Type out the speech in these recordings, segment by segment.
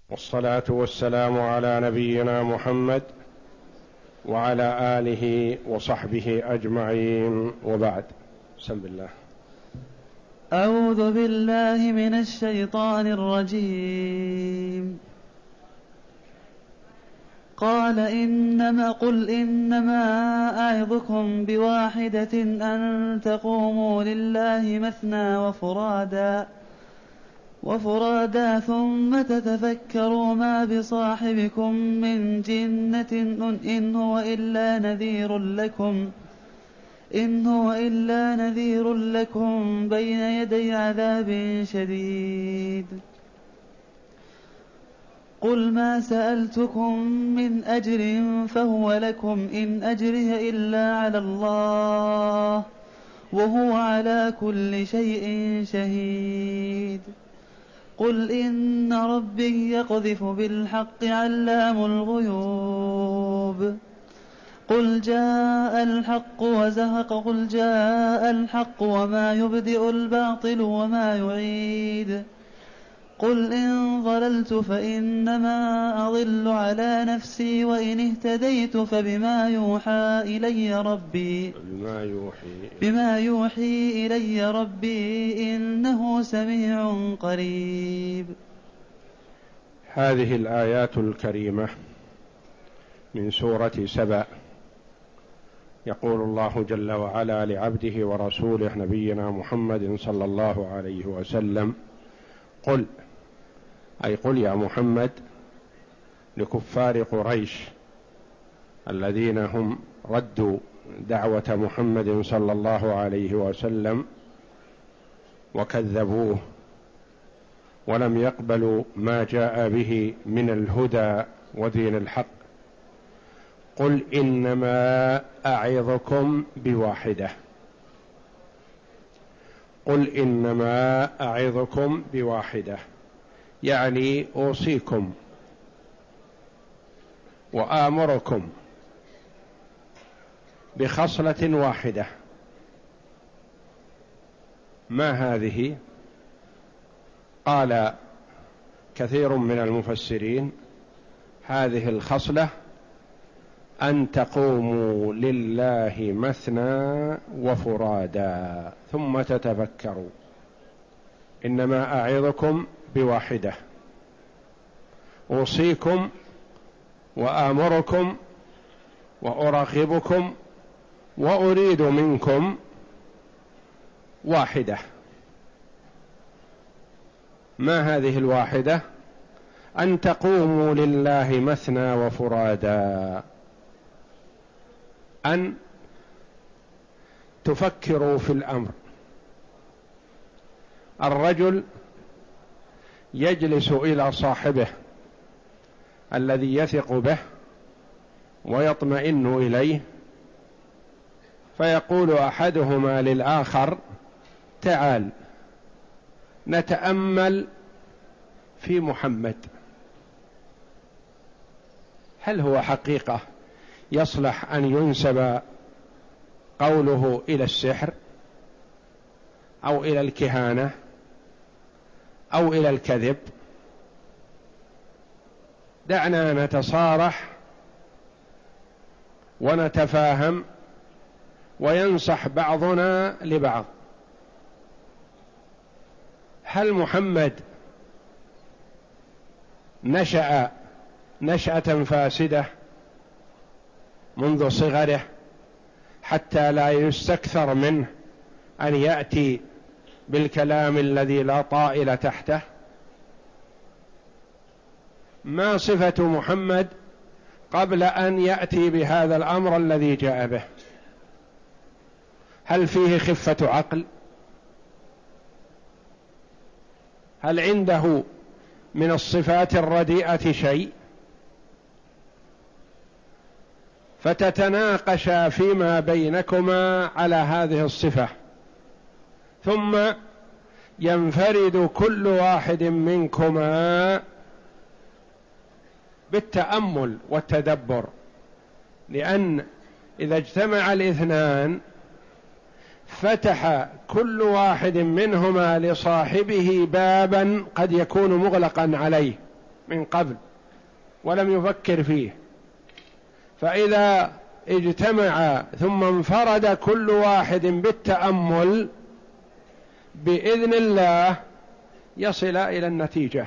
والصلاة والسلام على نبينا محمد وعلى آله وصحبه أجمعين، وبعد. بسم الله. أعوذ بالله من الشيطان الرجيم. قل إنما أعظكم بواحدة أن تقوموا لله مثنى وفرادا ثم تتفكروا ما بصاحبكم من جنة إن هو إلا نذير لكم بين يدي عذاب شديد. قل ما سألتكم من أجر فهو لكم، إن أجري إلا على الله وهو على كل شيء شهيد. قل إن ربي يقذف بالحق علام الغيوب. قل جاء الحق وزهق، قل جاء الحق وما يبدئ الباطل وما يعيد. قل إن ضللت فإنما أضل على نفسي، وإن اهتديت فبما يوحي إلي ربي إنه سميع قريب. هذه الآيات الكريمة من سورة سبأ يقول الله جل وعلا لعبده ورسوله نبينا محمد صلى الله عليه وسلم: قل، أي قل يا محمد لكفار قريش الذين هم ردوا دعوة محمد صلى الله عليه وسلم وكذبوه ولم يقبلوا ما جاء به من الهدى ودين الحق: قل إنما أعظكم بواحدة. قل إنما أعظكم بواحدة، يعني أوصيكم وآمركم بخصلة واحدة. ما هذه؟ قال كثير من المفسرين: هذه الخصلة أن تقوموا لله مثنى وفرادا ثم تتفكروا. إنما أعظكم بواحدة، أوصيكم وآمركم وأرغبكم وأريد منكم واحدة. ما هذه الواحدة؟ أن تقوموا لله مثنى وفرادا، أن تفكروا في الأمر. الرجل يجلس إلى صاحبه الذي يثق به ويطمئن إليه، فيقول أحدهما للآخر: تعال نتأمل في محمد، هل هو حقيقة يصلح أن ينسب قوله إلى السحر أو إلى الكهانة أو إلى الكذب؟ دعنا نتصارح ونتفاهم وينصح بعضنا لبعض. هل محمد نشأ نشأة فاسدة منذ صغره حتى لا يستكثر منه أن يأتي بالكلام الذي لا طائل تحته؟ ما صفة محمد قبل أن يأتي بهذا الأمر الذي جاء به؟ هل فيه خفة عقل؟ هل عنده من الصفات الرديئة شيء؟ فتتناقشا فيما بينكما على هذه الصفة، ثم ينفرد كل واحد منكما بالتأمل والتدبر، لأن إذا اجتمع الاثنان فتح كل واحد منهما لصاحبه بابا قد يكون مغلقا عليه، من قبل ولم يفكر فيه، فإذا اجتمع ثم انفرد كل واحد بالتأمل بإذن الله يصل إلى النتيجة.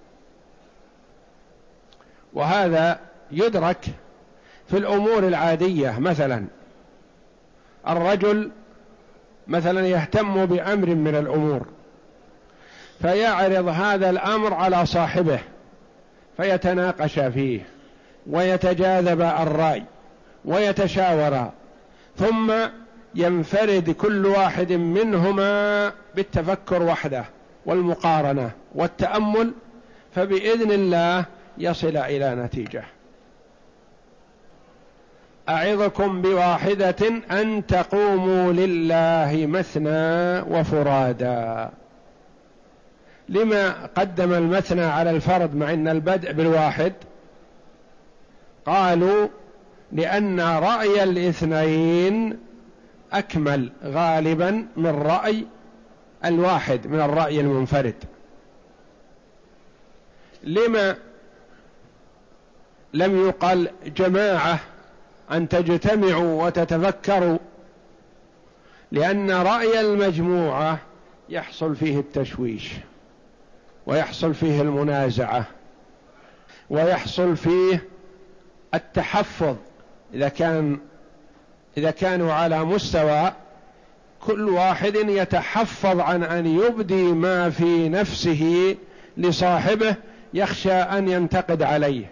وهذا يدرك في الأمور العادية. مثلا الرجل مثلا يهتم بأمر من الأمور فيعرض هذا الأمر على صاحبه فيتناقش فيه ويتجاذب الرأي ويتشاورا، ثم ينفرد كل واحد منهما بالتفكر وحده والمقارنة والتأمل، فبإذن الله يصل إلى نتيجة. أعظكم بواحدة أن تقوموا لله مثنى وفرادا. لما قدم المثنى على الفرد مع أن البدء بالواحد؟ قالوا لأن رأي الاثنين أكمل غالبا من رأي الواحد، من الرأي المنفرد. لما لم يقل جماعة أن تجتمعوا وتتفكروا؟ لأن رأي المجموعة يحصل فيه التشويش ويحصل فيه المنازعة ويحصل فيه التحفظ. إذا كانوا على مستوى كل واحد يتحفظ عن أن يبدي ما في نفسه لصاحبه، يخشى أن ينتقد عليه.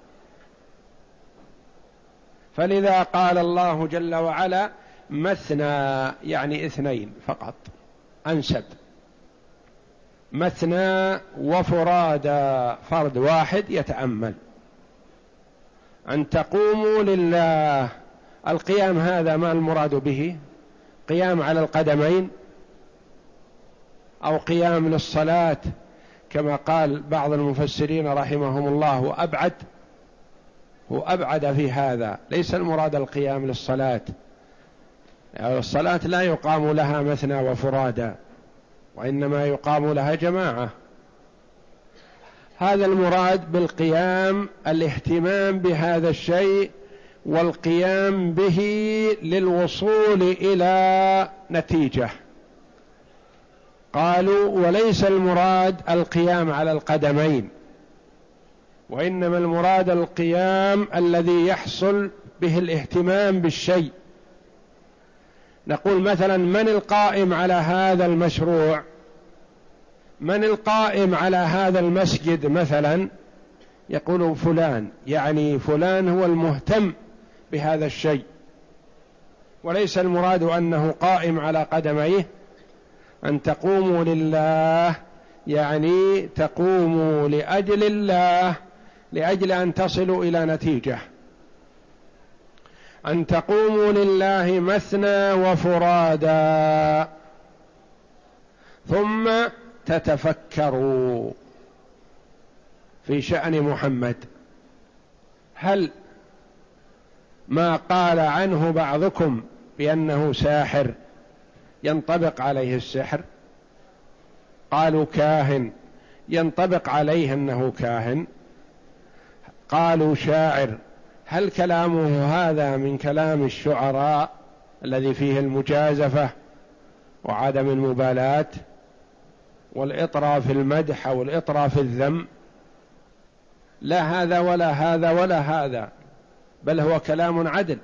فلذا قال الله جل وعلا مثنى، يعني اثنين فقط أنسب. مثنى وفرادا، فرد واحد يتأمل. أن تقوموا لله. القيام هذا ما المراد به؟ قيام على القدمين أو قيام للصلاة كما قال بعض المفسرين رحمهم الله، هو أبعد في هذا. ليس المراد القيام للصلاة، يعني الصلاة لا يقام لها مثنى وفرادا، وإنما يقام لها جماعة. هذا المراد بالقيام الاهتمام بهذا الشيء والقيام به للوصول إلى نتيجة. قالوا وليس المراد القيام على القدمين، وإنما المراد القيام الذي يحصل به الاهتمام بالشيء. نقول مثلا من القائم على هذا المشروع؟ من القائم على هذا المسجد مثلا؟ يقول فلان، يعني فلان هو المهتم بهذا الشيء، وليس المراد أنه قائم على قدميه. أن تقوموا لله يعني تقوموا لأجل الله، لأجل أن تصلوا إلى نتيجة. أن تقوموا لله مثنى وفرادا ثم تتفكروا في شأن محمد. هل ما قال عنه بعضكم بأنه ساحر ينطبق عليه السحر؟ قالوا كاهن ينطبق عليه أنه كاهن. قالوا شاعر، هل كلامه هذا من كلام الشعراء الذي فيه المجازفة وعدم المبالاة والإطراء في المدح أو الإطراء في الذم؟ لا هذا ولا هذا ولا هذا، بل هو كلام عدل.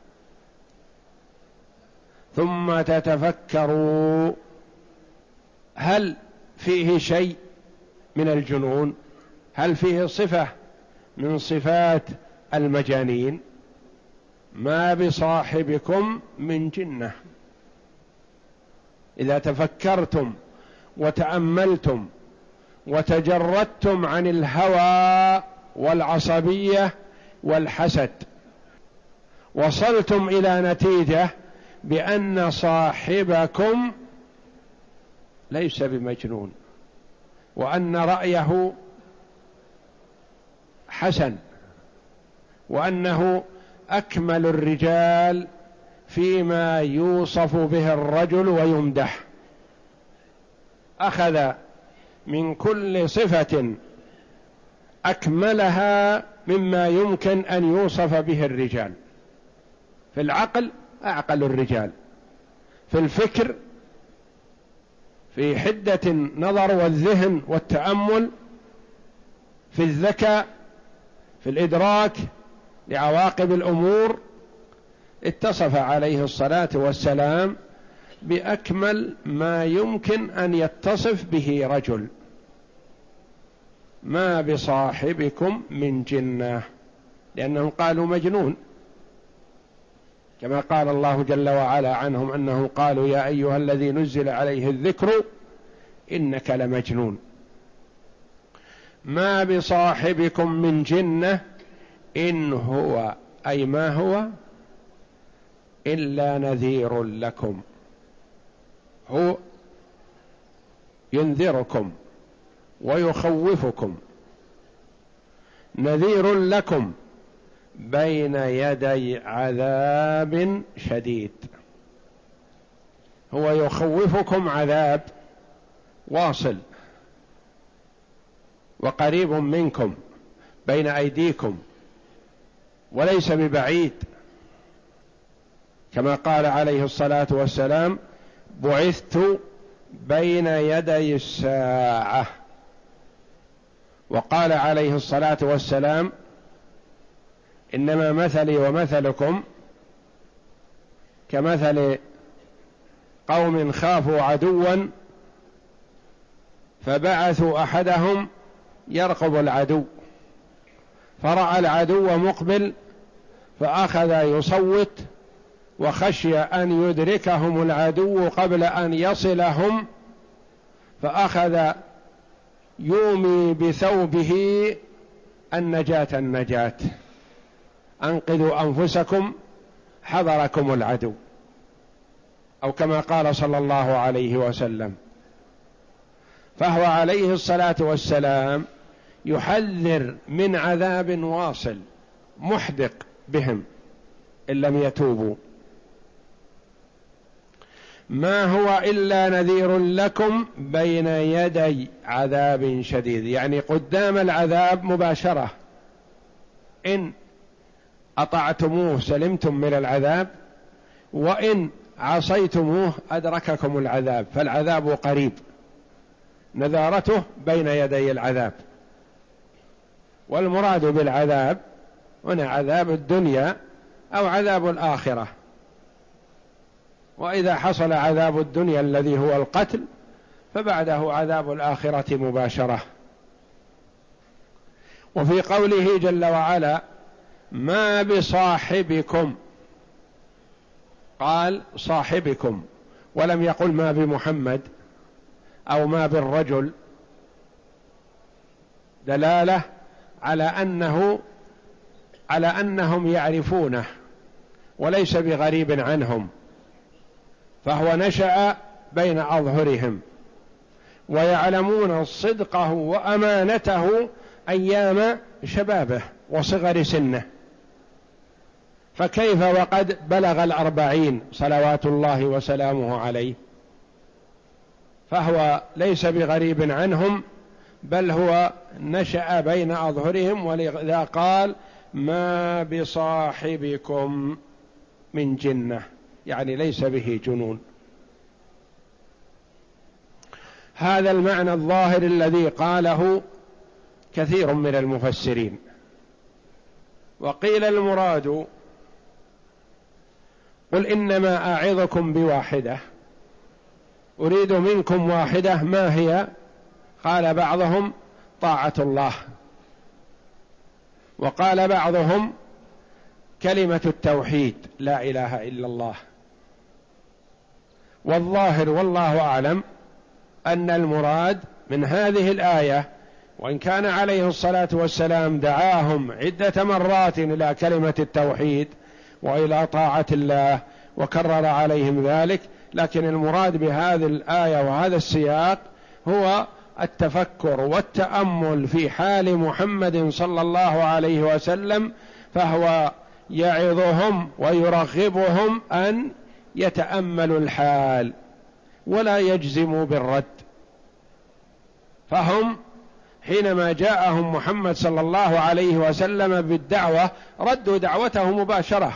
ثم تتفكروا، هل فيه شيء من الجنون؟ هل فيه صفة من صفات المجانين؟ ما بصاحبكم من جنة. إذا تفكرتم وتأملتم وتجردتم عن الهوى والعصبية والحسد، وصلتم إلى نتيجة بأن صاحبكم ليس بمجنون، وأن رأيه حسن، وأنه أكمل الرجال فيما يوصف به الرجل ويمدح. أخذ من كل صفة أكملها مما يمكن أن يوصف به الرجال. في العقل أعقل الرجال، في الفكر، في حدة النظر والذهن والتأمل، في الذكاء، في الإدراك لعواقب الأمور، اتصف عليه الصلاة والسلام بأكمل ما يمكن أن يتصف به رجل. ما بصاحبكم من جنة، لأنهم قالوا مجنون، كما قال الله جل وعلا عنهم أنه قالوا يا أيها الذي نزل عليه الذكر إنك لمجنون. ما بصاحبكم من جنة إن هو، أي ما هو، إلا نذير لكم، هو ينذركم ويخوفكم، نذير لكم بين يدي عذاب شديد. هو يخوفكم عذاب واصل وقريب منكم بين أيديكم وليس ببعيد، كما قال عليه الصلاة والسلام بعثت بين يدي الساعة. وقال عليه الصلاة والسلام إنما مثلي ومثلكم كمثل قوم خافوا عدوا فبعثوا أحدهم يرقب العدو، فرأى العدو مقبل فأخذ يصوت وخشي أن يدركهم العدو قبل أن يصلهم، فأخذ يومي بثوبه النجاة، أنقذوا أنفسكم حضركم العدو، أو كما قال صلى الله عليه وسلم. فهو عليه الصلاة والسلام يحذر من عذاب واصل محدق بهم إن لم يتوبوا. ما هو إلا نذير لكم بين يدي عذاب شديد، يعني قدام العذاب مباشرة، إن أطعتموه سلمتم من العذاب، وإن عصيتموه أدرككم العذاب، فالعذاب قريب، نذارته بين يدي العذاب. والمراد بالعذاب هنا عذاب الدنيا أو عذاب الآخرة، وإذا حصل عذاب الدنيا الذي هو القتل فبعده عذاب الآخرة مباشرة. وفي قوله جل وعلا ما بصاحبكم، قال صاحبكم ولم يقل ما بمحمد أو ما بالرجل، دلالة على أنهم يعرفونه وليس بغريب عنهم، فهو نشأ بين أظهرهم ويعلمون صدقه وأمانته أيام شبابه وصغر سنه، فكيف وقد بلغ 40 صلوات الله وسلامه عليه؟ فهو ليس بغريب عنهم، بل هو نشأ بين أظهرهم، ولذا قال ما بصاحبكم من جنة، يعني ليس به جنون. هذا المعنى الظاهر الذي قاله كثير من المفسرين. وقيل المراد قل إنما أعظكم بواحدة، أريد منكم واحدة، ما هي؟ قال بعضهم طاعة الله، وقال بعضهم كلمة التوحيد لا إله إلا الله. والظاهر والله أعلم أن المراد من هذه الآية، وإن كان عليه الصلاة والسلام دعاهم عدة مرات إلى كلمة التوحيد وإلى طاعة الله وكرر عليهم ذلك، لكن المراد بهذه الآية وهذا السياق هو التفكر والتأمل في حال محمد صلى الله عليه وسلم، فهو يعظهم ويرغبهم أن يتأملوا الحال ولا يجزموا بالرد. فهم حينما جاءهم محمد صلى الله عليه وسلم بالدعوة ردوا دعوته مباشرة،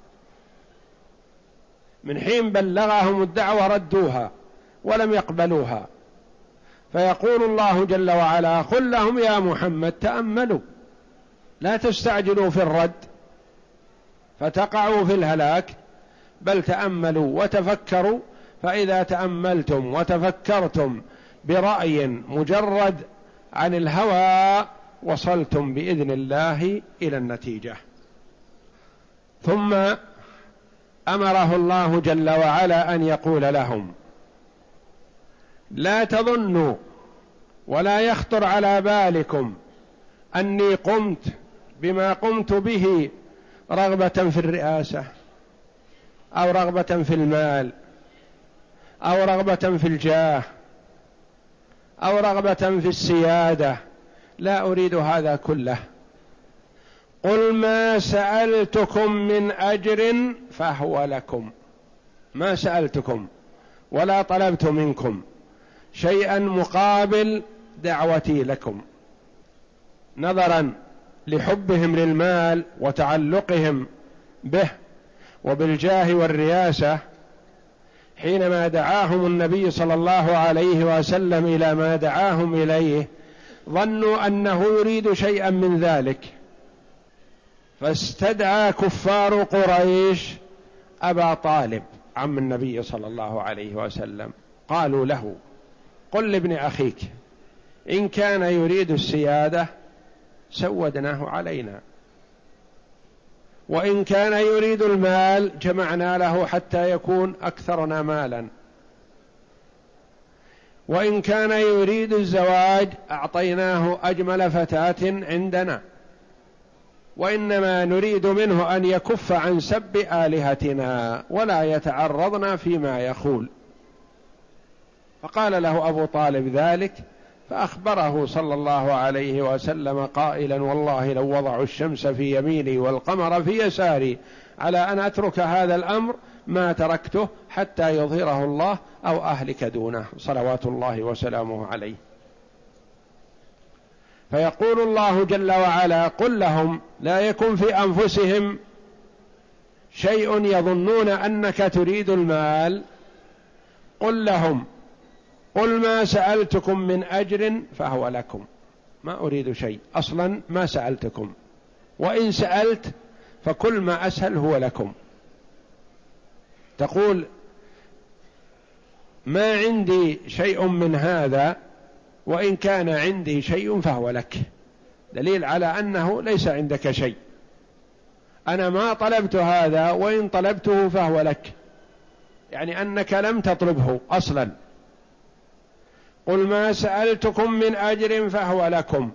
من حين بلغهم الدعوة ردوها ولم يقبلوها. فيقول الله جل وعلا: قل لهم يا محمد تأملوا، لا تستعجلوا في الرد فتقعوا في الهلاك، بل تأملوا وتفكروا، فإذا تأملتم وتفكرتم برأي مجرد عن الهوى وصلتم بإذن الله إلى النتيجة. ثم أمره الله جل وعلا أن يقول لهم: لا تظنوا ولا يخطر على بالكم أني قمت بما قمت به رغبة في الرئاسة أو رغبة في المال أو رغبة في الجاه أو رغبة في السيادة، لا أريد هذا كله. قل ما سألتكم من أجر فهو لكم، ما سألتكم ولا طلبت منكم شيئا مقابل دعوتي لكم، نظرا لحبهم للمال وتعلقهم به وبالجاه والرياسة. حينما دعاهم النبي صلى الله عليه وسلم إلى ما دعاهم إليه ظنوا أنه يريد شيئا من ذلك، فاستدعى كفار قريش أبا طالب عم النبي صلى الله عليه وسلم، قالوا له: قل لابن أخيك إن كان يريد السيادة سودناه علينا، وإن كان يريد المال جمعنا له حتى يكون أكثرنا مالا، وإن كان يريد الزواج أعطيناه أجمل فتاة عندنا، وإنما نريد منه أن يكف عن سب آلهتنا ولا يتعرضنا فيما يقول. فقال له أبو طالب ذلك، فأخبره صلى الله عليه وسلم قائلا: والله لو وضعوا الشمس في يميني والقمر في يساري على أن أترك هذا الأمر ما تركته حتى يظهره الله أو أهلك دونه، صلوات الله وسلامه عليه. فيقول الله جل وعلا: قل لهم لا يكن في أنفسهم شيء يظنون أنك تريد المال، قل لهم: قل ما سألتكم من أجر فهو لكم، ما أريد شيء أصلا، ما سألتكم، وإن سألت فكل ما أسهل هو لكم. تقول ما عندي شيء من هذا، وإن كان عندي شيء فهو لك، دليل على أنه ليس عندك شيء. أنا ما طلبت هذا، وإن طلبته فهو لك، يعني أنك لم تطلبه أصلا. قل ما سألتكم من أجر فهو لكم،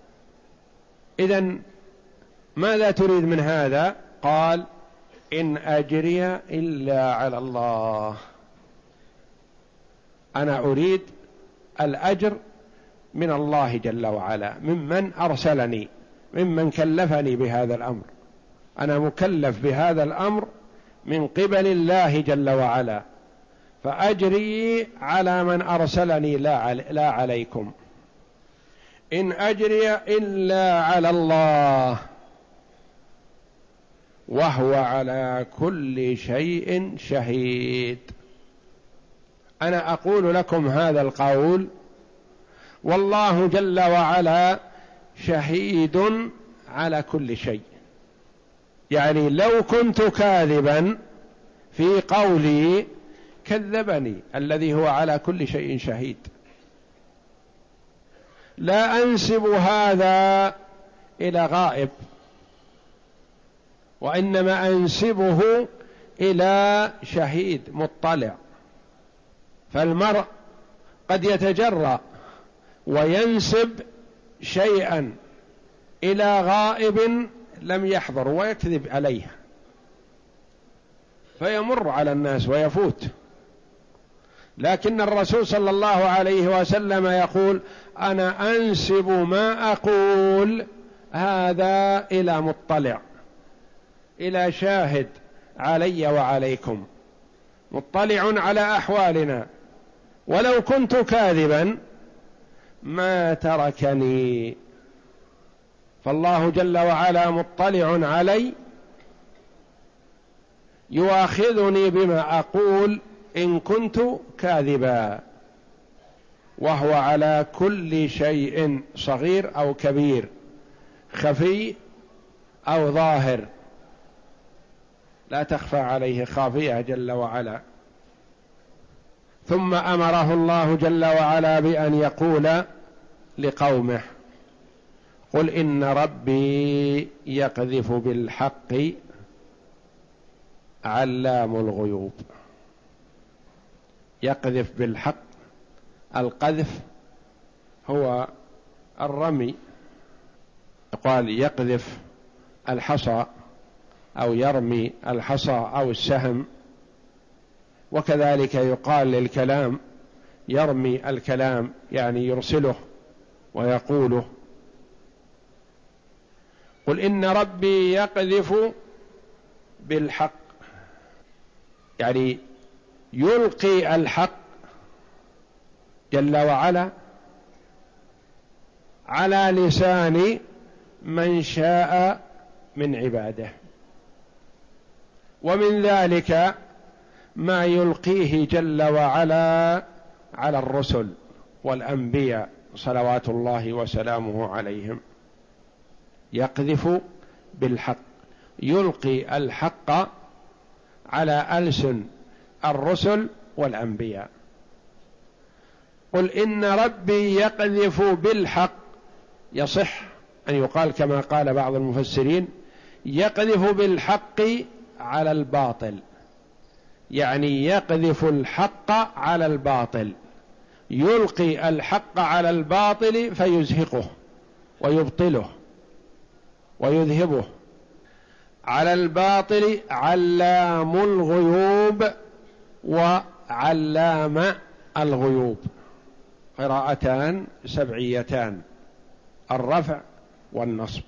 إذن ماذا تريد من هذا؟ قال: إن أجري إلا على الله، أنا أريد الأجر من الله جل وعلا، ممن أرسلني، ممن كلفني بهذا الأمر. أنا مكلف بهذا الأمر من قبل الله جل وعلا، فأجري على من أرسلني لا عليكم. إن أجري إلا على الله وهو على كل شيء شهيد. أنا أقول لكم هذا القول والله جل وعلا شهيد على كل شيء، يعني لو كنت كاذبا في قولي كذبني الذي هو على كل شيء شهيد. لا أنسب هذا إلى غائب، وإنما أنسبه إلى شهيد مطلع. فالمرء قد يتجرأ وينسب شيئا إلى غائب لم يحضر ويكذب عليه فيمر على الناس ويفوت، لكن الرسول صلى الله عليه وسلم يقول: أنا أنسب ما أقول هذا إلى مطلع، إلى شاهد علي وعليكم، مطلع على أحوالنا. ولو كنت كاذبا ما تركني. فالله جل وعلا مطلع علي يؤاخذني بما أقول إن كنت كاذبا، وهو على كل شيء صغير أو كبير، خفي أو ظاهر، لا تخفى عليه خافية جل وعلا. ثم أمره الله جل وعلا بأن يقول لقومه: قل إن ربي يقذف بالحق علام الغيوب. يقذف بالحق، القذف هو الرمي، قال يقذف الحصى أو يرمي الحصى أو السهم، وكذلك يقال للكلام يرمي الكلام، يعني يرسله ويقوله. قل إن ربي يقذف بالحق، يعني يلقي الحق جل وعلا على لسان من شاء من عباده، ومن ذلك ما يلقيه جل وعلا على الرسل والأنبياء صلوات الله وسلامه عليهم. يقذف بالحق، يلقي الحق على ألسن الرسل والأنبياء. قل إن ربي يقذف بالحق، يصح أن يقال كما قال بعض المفسرين: يقذف بالحق على الباطل، يعني يقذف الحق على الباطل، يلقي الحق على الباطل فيزهقه ويبطله ويذهبه. على الباطل علام الغيوب وعلام الغيوب، قراءتان سبعيتان، الرفع والنصب.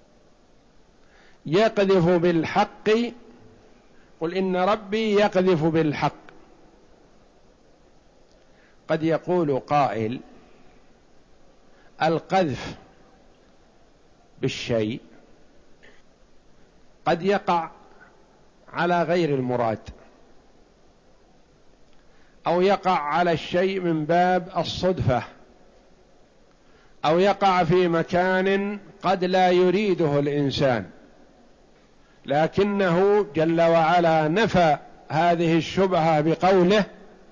يقذف بالحق، قل إن ربي يقذف بالحق. قد يقول قائل: القذف بالشيء قد يقع على غير المراد، أو يقع على الشيء من باب الصدفة، أو يقع في مكان قد لا يريده الإنسان، لكنه جل وعلا نفى هذه الشبهة بقوله: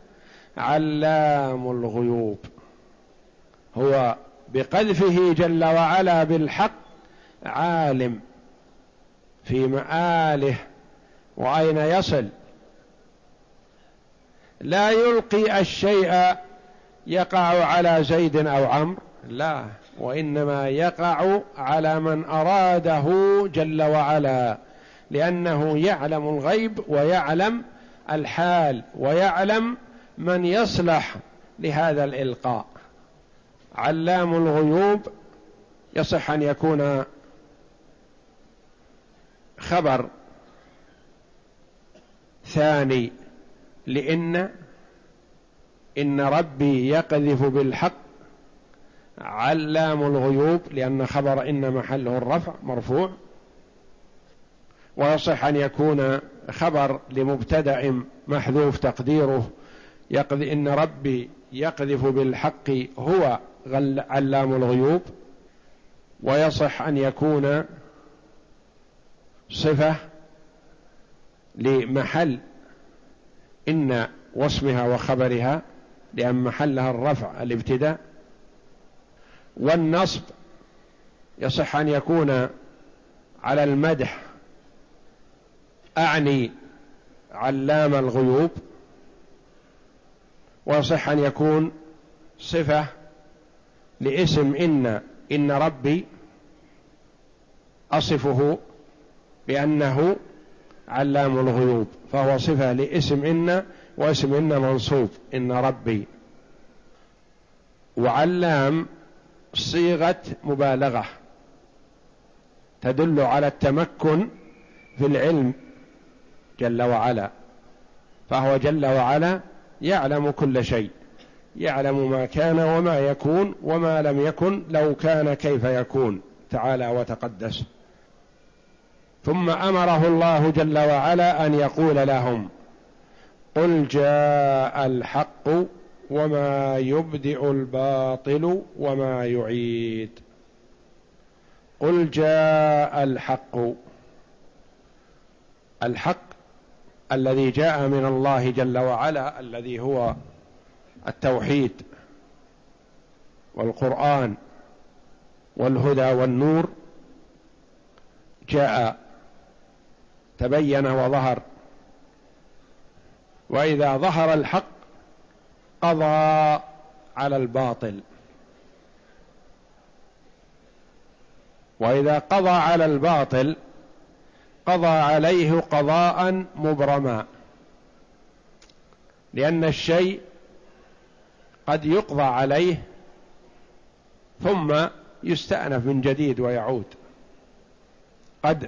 علام الغيوب. هو بقذفه جل وعلا بالحق عالم في مآله وأين يصل. لا يلقي الشيء يقع على زيد أو عمرو، لا، وإنما يقع على من أراده جل وعلا، لأنه يعلم الغيب ويعلم الحال ويعلم من يصلح لهذا الإلقاء. علام الغيوب يصح أن يكون خبر ثاني لإن ربي يقذف بالحق علام الغيوب، لأن خبر إن محله الرفع مرفوع. ويصح أن يكون خبر لمبتدأ محذوف تقديره إن ربي يقذف بالحق هو علام الغيوب. ويصح أن يكون صفة لمحل إن واسمها وخبرها، لأن محلها الرفع الابتداء. والنصب يصح أن يكون على المدح، أعني علام الغيوب. ويصح أن يكون صفة لاسم إن ربي، أصفه بأنه علام الغيوب، فهو صفة لاسم إن، واسم إن منصوب إن ربي. وعلام صيغة مبالغة تدل على التمكن في العلم جل وعلا، فهو جل وعلا يعلم كل شيء، يعلم ما كان وما يكون وما لم يكن لو كان كيف يكون تعالى وتقدس. ثم أمره الله جل وعلا أن يقول لهم: قل جاء الحق وما يبدئ الباطل وما يعيد. قل جاء الحق، الحق الذي جاء من الله جل وعلا الذي هو التوحيد والقرآن والهدى والنور، جاء تبين وظهر. وإذا ظهر الحق قضى على الباطل، وإذا قضى على الباطل قضى عليه قضاء مبرما، لأن الشيء قد يقضى عليه ثم يستأنف من جديد ويعود. قد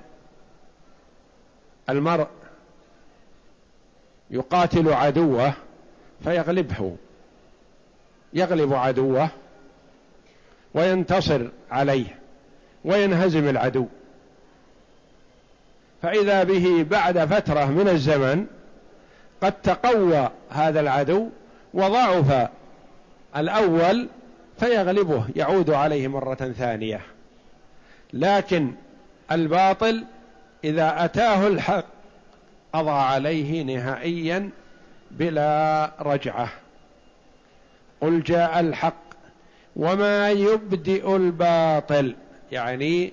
المرء يقاتل عدوه فيغلبه، يغلب عدوه وينتصر عليه وينهزم العدو، فإذا به بعد فترة من الزمن قد تقوى هذا العدو وضعف الأول فيغلبه، يعود عليه مرة ثانية. لكن الباطل إذا أتاه الحق قضى عليه نهائيا بلا رجعة. قل جاء الحق وما يبدئ الباطل، يعني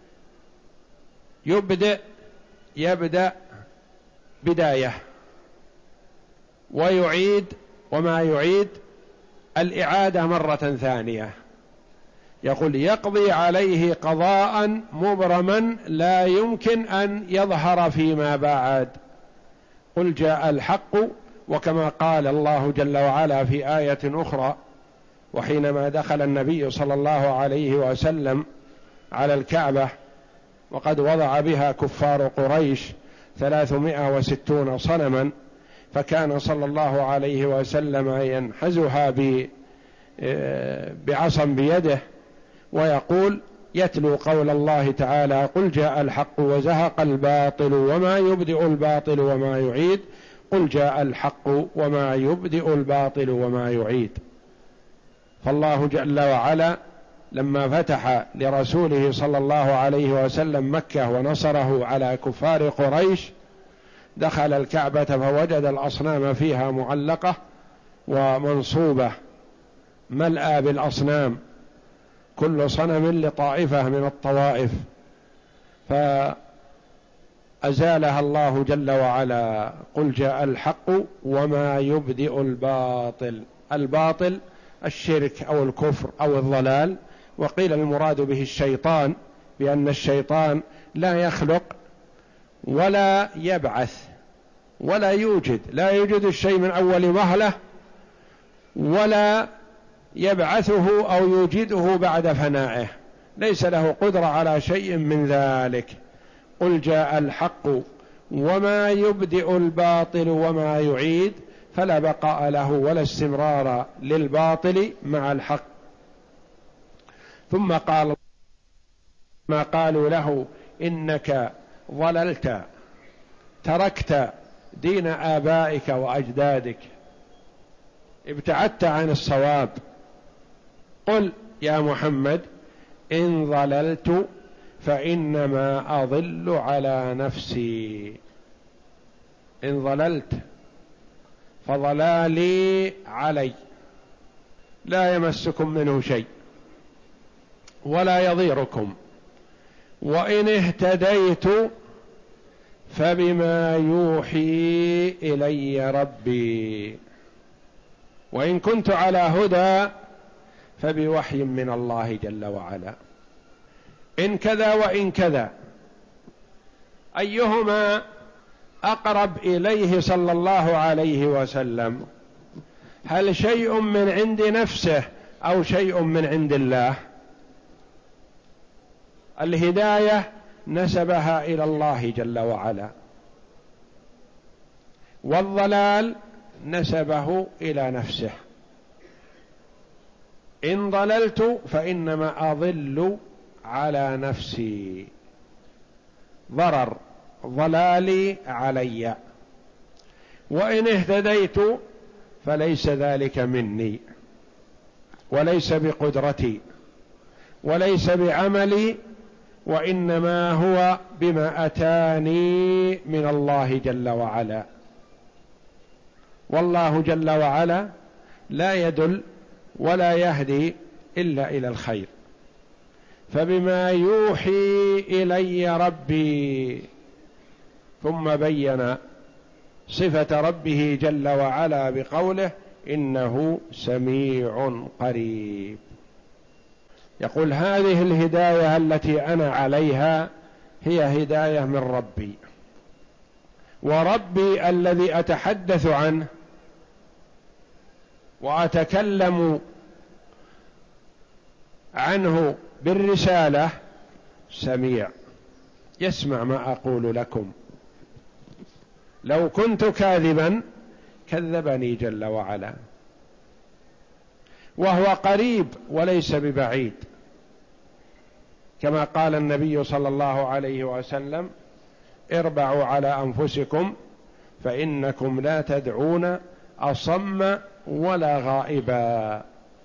يبدأ بداية، ويعيد وما يعيد الإعادة مرة ثانية. يقول يقضي عليه قضاء مبرما لا يمكن أن يظهر فيما بعد. قل جاء الحق، وكما قال الله جل وعلا في آية أخرى: وحينما دخل النبي صلى الله عليه وسلم على الكعبة وقد وضع بها كفار قريش 360 صنما، فكان صلى الله عليه وسلم ينحزها بعصا بيده ويقول يتلو قول الله تعالى: قل جاء الحق وزهق الباطل وما يبدئ الباطل وما يعيد. قل جاء الحق وما يبدئ الباطل وما يعيد. فالله جل وعلا لما فتح لرسوله صلى الله عليه وسلم مكة ونصره على كفار قريش، دخل الكعبة فوجد الأصنام فيها معلقة ومنصوبة ملأى بالأصنام، كل صنم لطائفة من الطوائف، فأزالها الله جل وعلا. قل جاء الحق وما يبدئ الباطل، الباطل الشرك أو الكفر أو الضلال، وقيل المراد به الشيطان، بأن الشيطان لا يخلق ولا يبعث ولا يوجد، لا يوجد الشيء من أول وهلة ولا يبعثه أو يوجده بعد فنائه، ليس له قدرة على شيء من ذلك. قل جاء الحق وما يبدئ الباطل وما يعيد، فلا بقاء له ولا استمرار للباطل مع الحق. ثم قال ما قالوا له: إنك ضللت، تركت دين آبائك وأجدادك، ابتعدت عن الصواب. قل يا محمد: إن ضللت فإنما أضل على نفسي. إن ضللت فضلالي علي، لا يمسكم منه شيء ولا يضيركم، وإن اهتديت فبما يوحي إلي ربي، وإن كنت على هدى فبوحي من الله جل وعلا. إن كذا وإن كذا، أيهما أقرب إليه صلى الله عليه وسلم؟ هل شيء من عند نفسه أو شيء من عند الله؟ الهداية نسبها إلى الله جل وعلا، والضلال نسبه إلى نفسه. إن ضللت فإنما أضل على نفسي، ضرر ضلالي علي، وإن اهتديت فليس ذلك مني وليس بقدرتي وليس بعملي، وإنما هو بما أتاني من الله جل وعلا. والله جل وعلا لا يدل ولا يهدي إلا إلى الخير، فبما يوحي إلي ربي، ثم بين صفة ربه جل وعلا بقوله إنه سميع قريب. يقول هذه الهداية التي أنا عليها هي هداية من ربي، وربي الذي أتحدث عنه وأتكلم عنه بالرسالة سميع، يسمع ما أقول لكم. لو كنت كاذبا كذبني جل وعلا، وهو قريب وليس ببعيد، كما قال النبي صلى الله عليه وسلم اربعوا على أنفسكم فإنكم لا تدعون أصم ولا غائبا،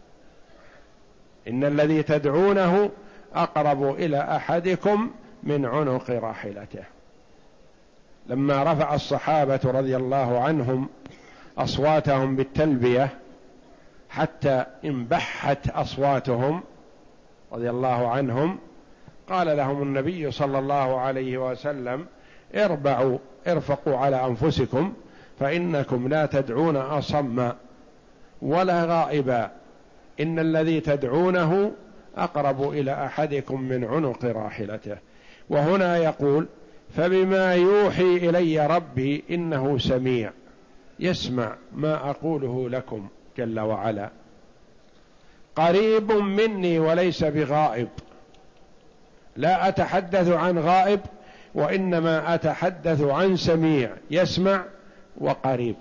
إن الذي تدعونه أقرب إلى أحدكم من عنق راحلته. لما رفع الصحابة رضي الله عنهم أصواتهم بالتلبية حتى انبحت أصواتهم رضي الله عنهم، قال لهم النبي صلى الله عليه وسلم ارفقوا على أنفسكم فإنكم لا تدعون أصم ولا غائبا، إن الذي تدعونه أقرب إلى أحدكم من عنق راحلته. وهنا يقول فبما يوحي إلي ربي إنه سميع، يسمع ما أقوله لكم جل وعلا، قريب مني وليس بغائب، لا أتحدث عن غائب وإنما أتحدث عن سميع يسمع وقريب.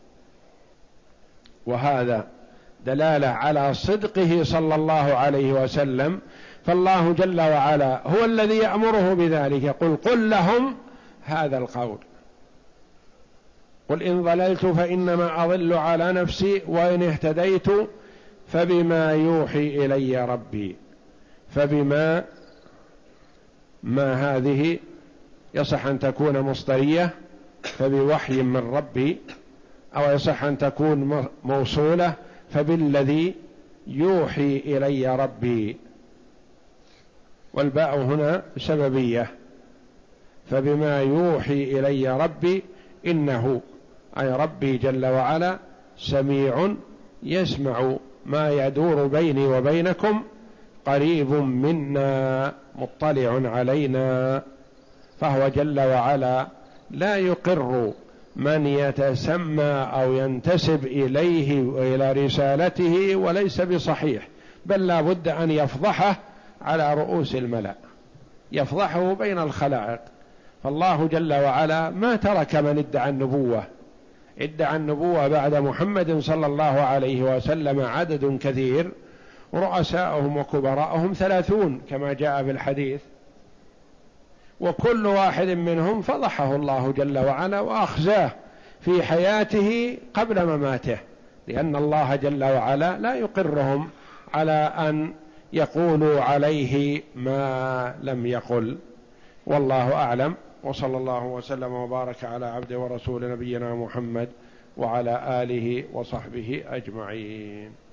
وهذا دلالة على صدقه صلى الله عليه وسلم، فالله جل وعلا هو الذي يأمره بذلك، يقول قل لهم هذا القول، قل إن ضللت فإنما أضل على نفسي وإن اهتديت فبما يوحي إلي ربي. فبما ما هذه يصح أن تكون مصدرية فبوحي من ربي، أو يصح أن تكون موصولة فبالذي يوحي إلي ربي، والباء هنا سببية، فبما يوحي إلي ربي إنه أي ربي جل وعلا سميع يسمع ما يدور بيني وبينكم، قريب منا مطلع علينا. فهو جل وعلا لا يقر من يتسمى أو ينتسب إليه وإلى رسالته وليس بصحيح، بل لا بد أن يفضحه على رؤوس الملأ، يفضحه بين الخلائق. فالله جل وعلا ما ترك من ادعى النبوة بعد محمد صلى الله عليه وسلم عدد كثير، رؤساءهم وكبراءهم 30 كما جاء في الحديث، وكل واحد منهم فضحه الله جل وعلا وأخزاه في حياته قبل مماته، لأن الله جل وعلا لا يقرهم على أن يقولوا عليه ما لم يقل. والله أعلم، وصلى الله وسلم وبارك على عبده ورسول نبينا محمد وعلى آله وصحبه أجمعين.